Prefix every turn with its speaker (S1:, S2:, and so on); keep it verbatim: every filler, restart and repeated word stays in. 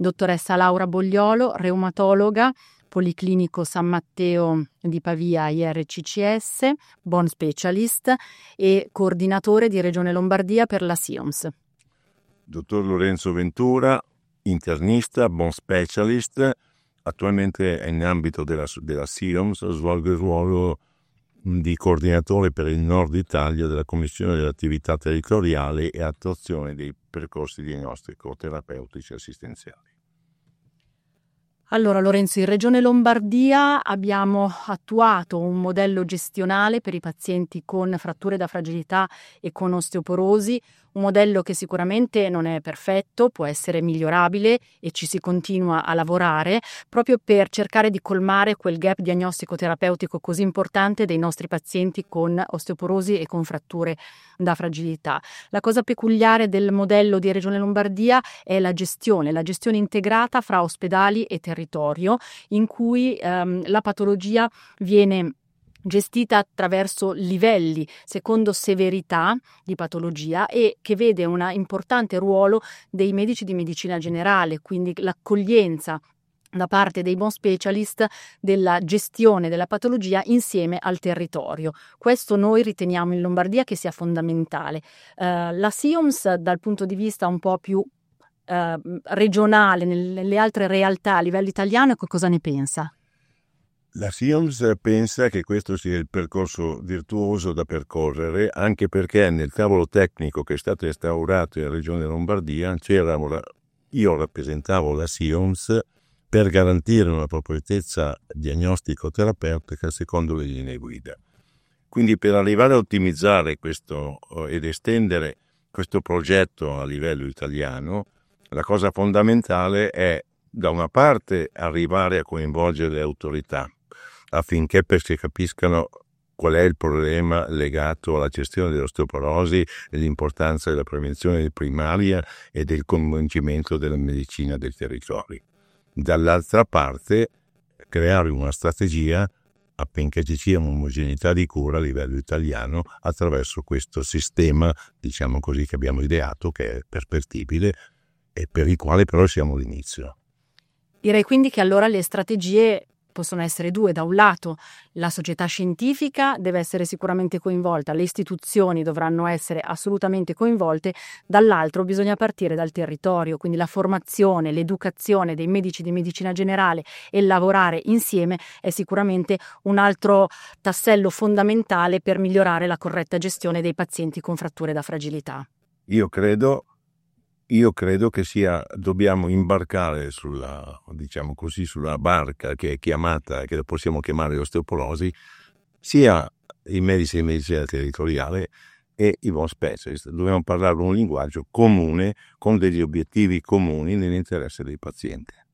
S1: dottoressa Laura Bogliolo, reumatologa, Policlinico San Matteo di Pavia I R C C S, Bone Specialist e coordinatore di Regione Lombardia per la S I O M S.
S2: Dottor Lorenzo Ventura, internista, Bone Specialist, attualmente in ambito della, della S I O M S svolge il ruolo di coordinatore per il Nord Italia della Commissione delle attività territoriali e attuazione dei percorsi diagnostico-terapeutici assistenziali.
S1: Allora Lorenzo, in Regione Lombardia abbiamo attuato un modello gestionale per i pazienti con fratture da fragilità e con osteoporosi, un modello che sicuramente non è perfetto, può essere migliorabile e ci si continua a lavorare proprio per cercare di colmare quel gap diagnostico-terapeutico così importante dei nostri pazienti con osteoporosi e con fratture da fragilità. La cosa peculiare del modello di Regione Lombardia è la gestione, la gestione integrata fra ospedali e territorio, in cui ehm, la patologia viene gestita attraverso livelli secondo severità di patologia e che vede un importante ruolo dei medici di medicina generale, quindi l'accoglienza da parte dei bone specialist della gestione della patologia insieme al territorio. Questo noi riteniamo in Lombardia che sia fondamentale. Uh, la S I O M S dal punto di vista un po' più uh, regionale, nelle altre realtà a livello italiano, cosa ne pensa?
S2: La S I O M S pensa che questo sia il percorso virtuoso da percorrere, anche perché nel tavolo tecnico che è stato instaurato in Regione Lombardia c'era una, io rappresentavo la S I O M S per garantire una appropriatezza diagnostico-terapeutica secondo le linee guida. Quindi per arrivare a ottimizzare questo ed estendere questo progetto a livello italiano, la cosa fondamentale è da una parte arrivare a coinvolgere le autorità affinché perché capiscano qual è il problema legato alla gestione dell'osteoporosi e l'importanza della prevenzione primaria e del coinvolgimento della medicina del territorio. Dall'altra parte creare una strategia affinché ci sia un'omogeneità di cura a livello italiano attraverso questo sistema, diciamo così, che abbiamo ideato, che è perfettibile e per il quale però siamo all'inizio.
S1: Direi quindi che allora le strategie possono essere due. Da un lato la società scientifica deve essere sicuramente coinvolta, le istituzioni dovranno essere assolutamente coinvolte, dall'altro bisogna partire dal territorio, quindi la formazione, l'educazione dei medici di medicina generale e lavorare insieme è sicuramente un altro tassello fondamentale per migliorare la corretta gestione dei pazienti con fratture da fragilità.
S2: Io credo Io credo che sia, dobbiamo imbarcare sulla, diciamo così, sulla barca che è chiamata, che possiamo chiamare osteoporosi, sia i medici di medicina territoriale e i bone specialist. Dobbiamo parlare un linguaggio comune con degli obiettivi comuni nell'interesse dei pazienti.